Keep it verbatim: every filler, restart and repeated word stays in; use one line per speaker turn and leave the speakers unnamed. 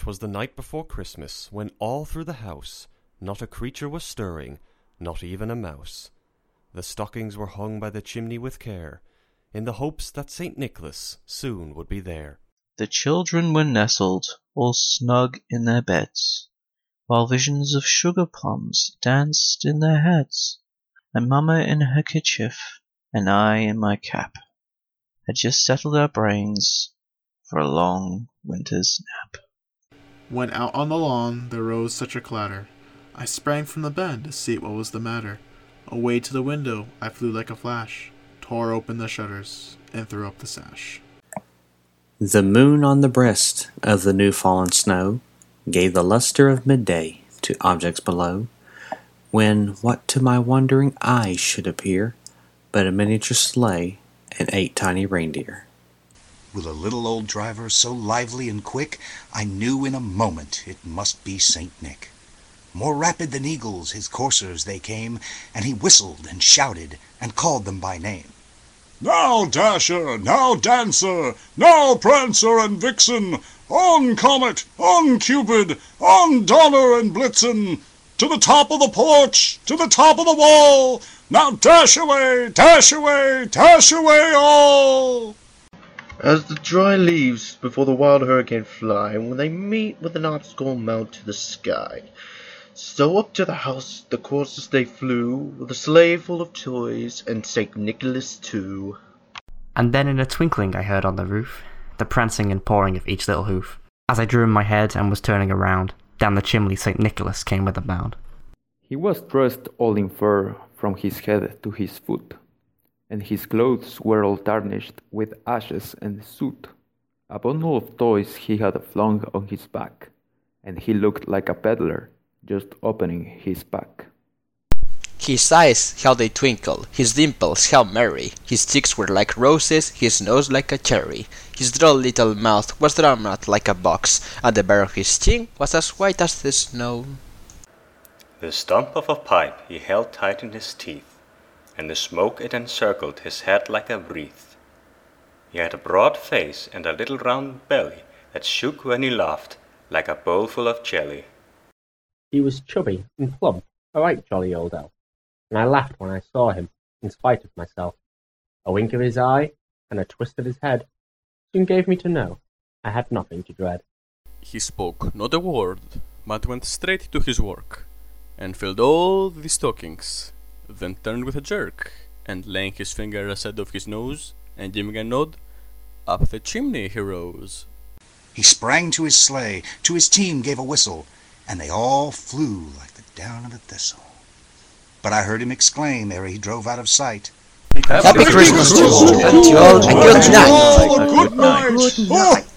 'Twas the night before Christmas, when all through the house not a creature was stirring, not even a mouse. The stockings were hung by the chimney with care, in the hopes that Saint Nicholas soon would be there.
The children were nestled all snug in their beds, while visions of sugar plums danced in their heads, and Mamma in her kerchief, and I in my cap, had just settled our brains for a long winter's nap.
When out on the lawn there rose such a clatter, I sprang from the bed to see what was the matter. Away to the window I flew like a flash, tore open the shutters, and threw up the sash.
The moon on the breast of the new fallen snow gave the luster of midday to objects below, when what to my wondering eyes should appear but a miniature sleigh and eight tiny reindeer.
With a little old driver so lively and quick, I knew in a moment it must be Saint Nick. More rapid than eagles his coursers they came, and he whistled and shouted and called them by name.
Now Dasher, now Dancer, now Prancer and Vixen, on Comet, on Cupid, on Donner and Blitzen, to the top of the porch, to the top of the wall, now dash away, dash away, dash away all!
As the dry leaves before the wild hurricane fly, when they meet with an obstacle mount to the sky, so up to the house the coursers they flew, with a sleigh full of toys, and Saint Nicholas too.
And then in a twinkling I heard on the roof the prancing and pawing of each little hoof. As I drew in my head and was turning around, down the chimney Saint Nicholas came with a bound.
He was dressed all in fur from his head to his foot, and his clothes were all tarnished with ashes and soot. A bundle of toys he had flung on his back, and he looked like a peddler just opening his pack.
His eyes, how they twinkle, his dimples, how merry, his cheeks were like roses, his nose like a cherry, his droll little mouth was drawn out like a box, and the bare of his chin was as white as the snow.
The stump of a pipe he held tight in his teeth, and the smoke it encircled his head like a wreath. He had a broad face and a little round belly that shook when he laughed, like a bowl full of jelly.
He was chubby and plump, a right jolly old elf, and I laughed when I saw him, in spite of myself. A wink of his eye, and a twist of his head, soon gave me to know I had nothing to dread.
He spoke not a word, but went straight to his work, and filled all the stockings, then turned with a jerk, and laying his finger aside of his nose, and giving a nod, up the chimney he rose.
He sprang to his sleigh, to his team gave a whistle, and they all flew like the down of a thistle. But I heard him exclaim ere he drove out of sight,
Happy, Happy Christmas, Christmas to all, and good night.
Good night. Good night.